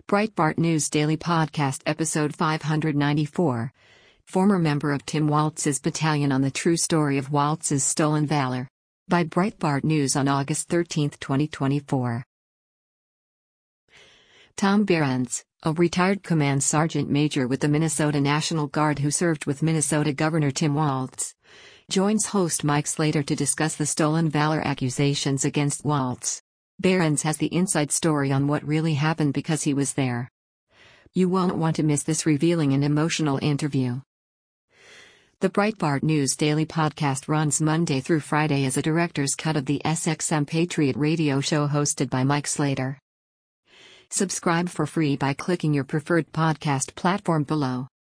Breitbart News Daily Podcast Episode 594. Former member of Tim Waltz's battalion on the true story of Waltz's stolen valor. By Breitbart News on August 13, 2024. Tom Behrens, a retired command sergeant major with the Minnesota National Guard who served with Minnesota Governor Tim Waltz, joins host Mike Slater to discuss the stolen valor accusations against Waltz. Behrens has the inside story on what really happened because he was there. You won't want to miss this revealing and emotional interview. The Breitbart News Daily Podcast runs Monday through Friday as a director's cut of the SXM Patriot radio show hosted by Mike Slater. Subscribe for free by clicking your preferred podcast platform below.